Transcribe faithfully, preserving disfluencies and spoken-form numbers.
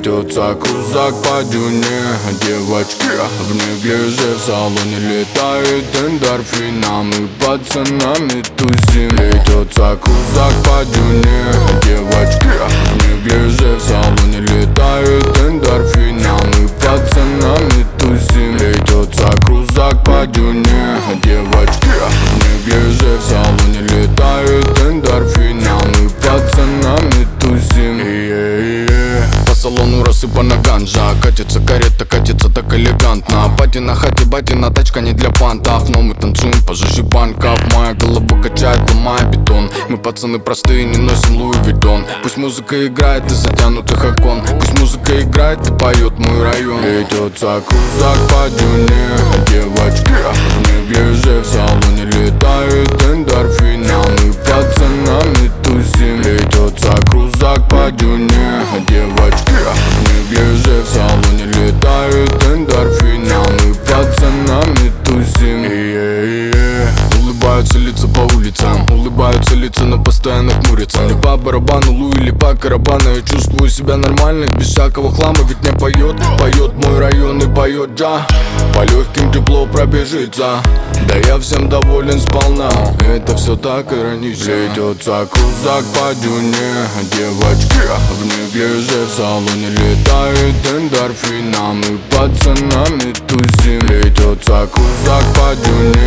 Плетется крузак по дюне, девочки в неглиже в салоне летают эндорфином и пацанами тусим. Плетется крузак по дюне, девочки в неглиже в салоне летают эндорфином и пацанами тусим. Плетется крузак по дюне, девочки в неглиже в салоне летают эндорфином и пацанами тусим. По салону рассыпана ганжа, катится карета, катится так элегантно. Пати на хате, батина тачка не для понтов, но мы танцуем пожиже банков. Моя голова качает, ломая бетон. Мы пацаны простые, не носим Луи Виттон. Пусть музыка играет из затянутых окон, пусть музыка играет и поет мой район. Плетется крузак по дюне, девочки в неглиже в салоне летают эндорфином и пацанами тусим. Плетется крузак по дюне, девочки в неглиже в салоне летают эндорфином и пацанами тусим. Улыбаются лица по улицам, улыбаются лица, но постоянно хмурятся. Не по барабану Лу или по карабану. Я чувствую себя нормально, без всякого хлама. Ведь мне поет, поет мой район и поет джа. По легким тепло пробежится, да я всем доволен сполна. Это все так иронично. Плетется крузак по дюне, девочки в неглиже в салоне летают эндорфином и пацанами тусим. Плетется крузак по дюне,